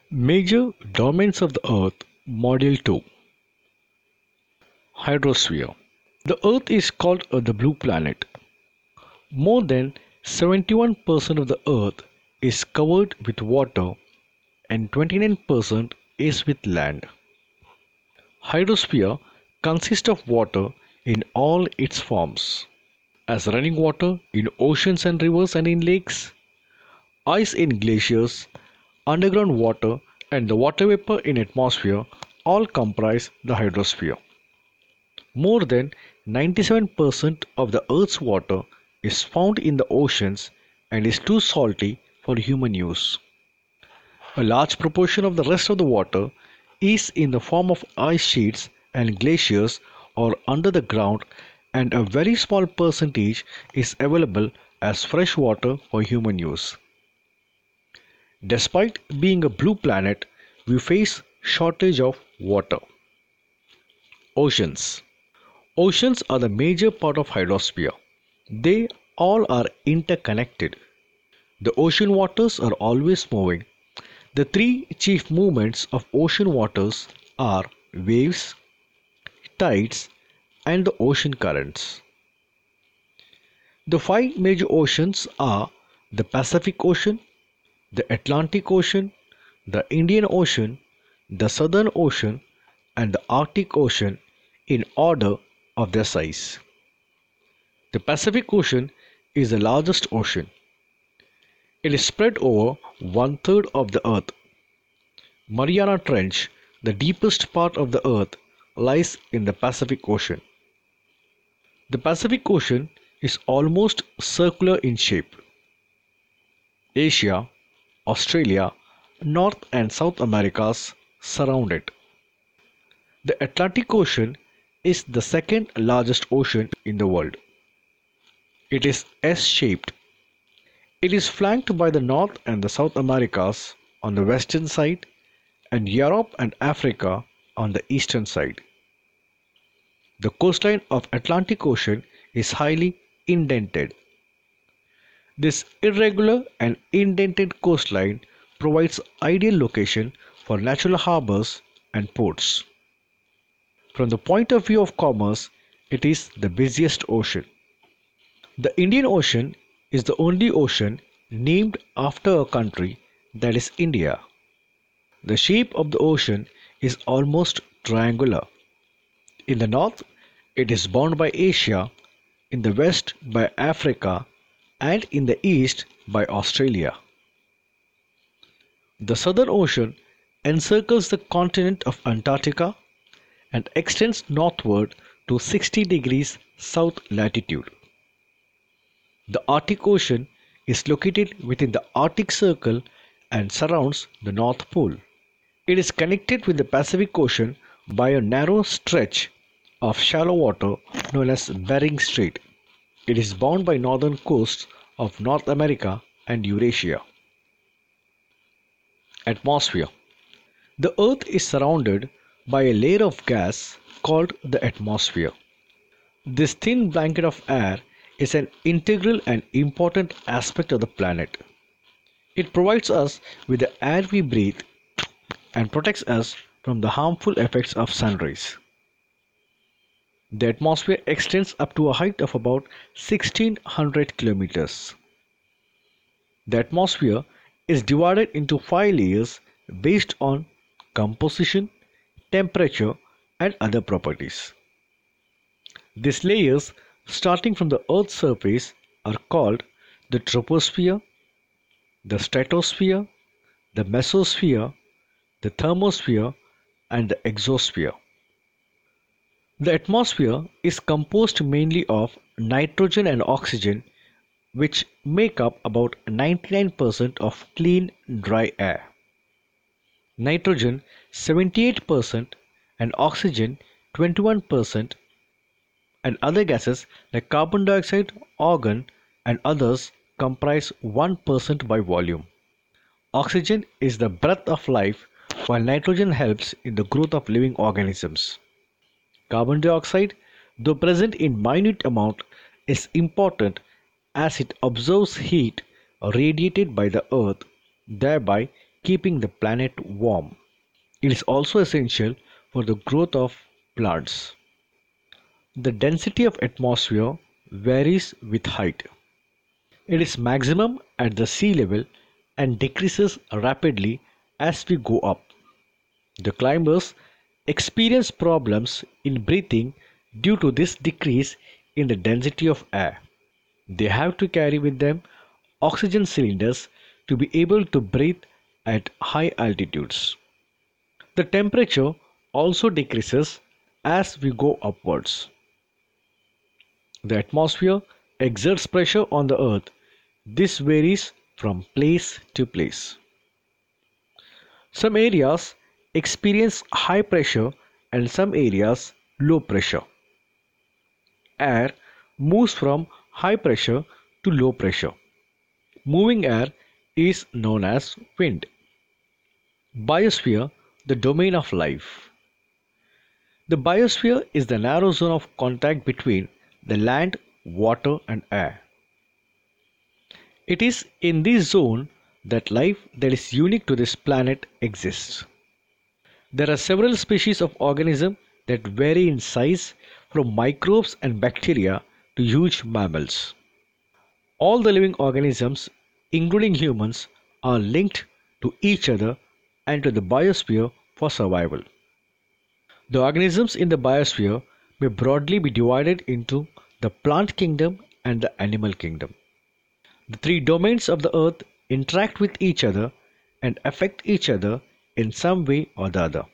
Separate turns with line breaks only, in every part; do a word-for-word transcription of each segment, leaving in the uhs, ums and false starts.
Major domains of the Earth, Module two. Hydrosphere. The Earth is called uh, the blue planet. More than seventy-one percent of the Earth is covered with water and twenty-nine percent is with land. Hydrosphere consists of water in all its forms, as running water in oceans and rivers and in lakes, ice in glaciers, underground water and the water vapor in atmosphere all comprise the hydrosphere. More than ninety-seven percent of the Earth's water is found in the oceans and is too salty for human use. A large proportion of the rest of the water is in the form of ice sheets and glaciers or under the ground, and a very small percentage is available as fresh water for human use. Despite being a blue planet, we face shortage of water. Oceans. Oceans are the major part of hydrosphere. They all are interconnected. The ocean waters are always moving. The three chief movements of ocean waters are waves, tides, and the ocean currents. The five major oceans are the Pacific Ocean, the Atlantic Ocean, the Indian Ocean, the Southern Ocean, and the Arctic Ocean in order of their size. The Pacific Ocean is the largest ocean. It is spread over one third of the Earth. Mariana Trench, the deepest part of the Earth, lies in the Pacific Ocean. The Pacific Ocean is almost circular in shape. Asia, Australia, North and South Americas surround it. The Atlantic Ocean is the second largest ocean in the world. It is S-shaped. It is flanked by the North and the South Americas on the western side and Europe and Africa on the eastern side. The coastline of Atlantic Ocean is highly indented. This irregular and indented coastline provides ideal location for natural harbors and ports. From the point of view of commerce, it is the busiest ocean. The Indian Ocean is the only ocean named after a country, that is India. The shape of the ocean is almost triangular. In the north, it is bounded by Asia, in the west by Africa, and in the east by Australia. The Southern Ocean encircles the continent of Antarctica and extends northward to sixty degrees south latitude. The Arctic Ocean is located within the Arctic Circle and surrounds the North Pole. It is connected with the Pacific Ocean by a narrow stretch of shallow water known as Bering Strait. It is bound by northern coasts of North America and Eurasia. Atmosphere. The Earth is surrounded by a layer of gas called the atmosphere. This thin blanket of air is an integral and important aspect of the planet. It provides us with the air we breathe and protects us from the harmful effects of sun rays. The atmosphere extends up to a height of about sixteen hundred kilometers. The atmosphere is divided into five layers based on composition, temperature, and other properties. These layers, starting from the Earth's surface, are called the troposphere, the stratosphere, the mesosphere, the thermosphere, and the exosphere. The atmosphere is composed mainly of nitrogen and oxygen, which make up about ninety-nine percent of clean, dry air. Nitrogen seventy-eight percent and oxygen twenty-one percent, and other gases like carbon dioxide, argon, and others comprise one percent by volume. Oxygen is the breath of life, while nitrogen helps in the growth of living organisms. Carbon dioxide, though present in minute amount, is important as it absorbs heat radiated by the earth, thereby keeping the planet warm. It is also essential for the growth of plants. The density of atmosphere varies with height. It is maximum at the sea level and decreases rapidly as we go up. The climbers experience problems in breathing due to this decrease in the density of air. They have to carry with them oxygen cylinders to be able to breathe at high altitudes. The temperature also decreases as we go upwards. The atmosphere exerts pressure on the earth. This varies from place to place. Some areas experience high pressure and some areas low pressure. Air moves from high pressure to low pressure. Moving air is known as wind. Biosphere, the domain of life. The biosphere is the narrow zone of contact between the land, water, and air. It is in this zone that life that is unique to this planet exists. There are several species of organisms that vary in size from microbes and bacteria to huge mammals. All the living organisms, including humans, are linked to each other and to the biosphere for survival. The organisms in the biosphere may broadly be divided into the plant kingdom and the animal kingdom. The three domains of the earth interact with each other and affect each other in some way or the other.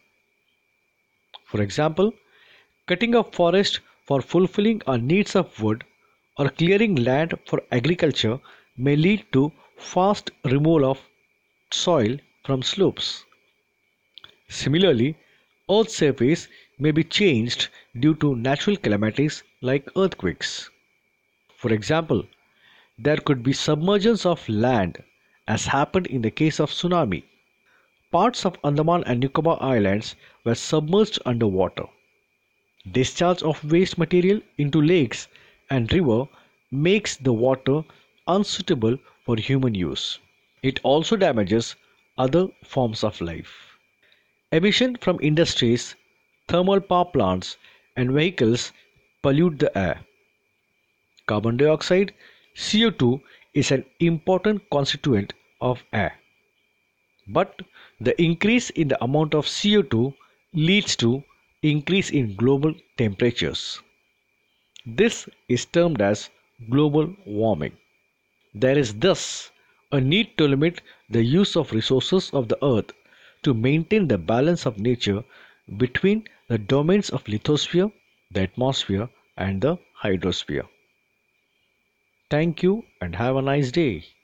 For example, cutting of forest for fulfilling our needs of wood or clearing land for agriculture may lead to fast removal of soil from slopes. Similarly, Earth's surface may be changed due to natural calamities like earthquakes. For example, there could be submergence of land as happened in the case of tsunami. Parts of Andaman and Nicobar Islands were submerged underwater. Discharge of waste material into lakes and river makes the water unsuitable for human use. It also damages other forms of life. Emission from industries, thermal power plants, and vehicles pollute the air. Carbon dioxide, C O two, is an important constituent of air. But the increase in the amount of C O two leads to increase in global temperatures. This is termed as global warming. There is thus a need to limit the use of resources of the earth to maintain the balance of nature between the domains of lithosphere, the atmosphere, and the hydrosphere. Thank you and have a nice day.